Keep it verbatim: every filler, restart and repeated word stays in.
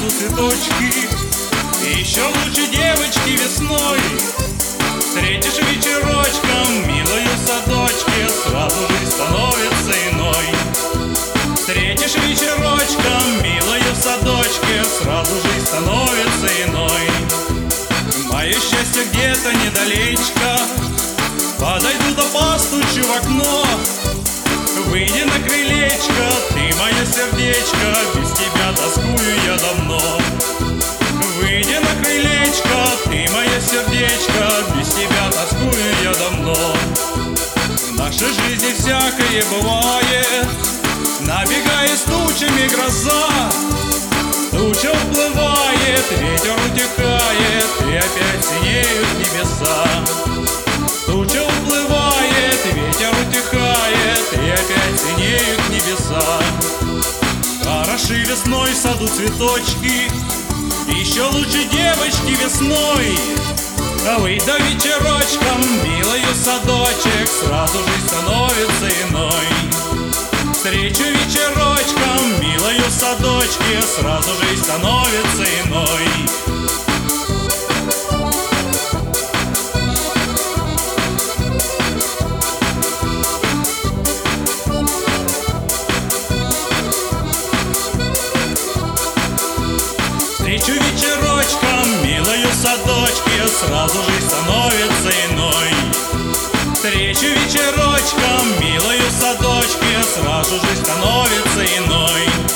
саду цветочки. И еще лучше девочки весной. Встретишь вечерочком милую в садочке, сразу жизнь становится иной. Встретишь вечерочком милую в садочке, сразу жизнь становится иной. Мое счастье где-то недалечко, подойду да постучу в окно. Выйди на крылечко, ты мое сердечко, без тебя тоскую я давно. Выйди на крылечко, ты мое сердечко, без тебя тоскую я давно. В нашей жизни всякое бывает, набегает с тучами гроза. Туча уплывает, ветер утихает, и опять синеют небеса. Туча уплывает, ветер утихает, и опять синеют небеса. Хороши весной в саду цветочки, еще лучше девочки весной. Выйдь да вечерочком, милою в садочек, сразу жизнь становится иной. Встречу вечерочком, милою в садочке, сразу жизнь становится иной. Встречу вечерочком, милою в садочке, сразу жизнь становится иной. Встречу вечерочком, милою в садочке, сразу жизнь становится иной.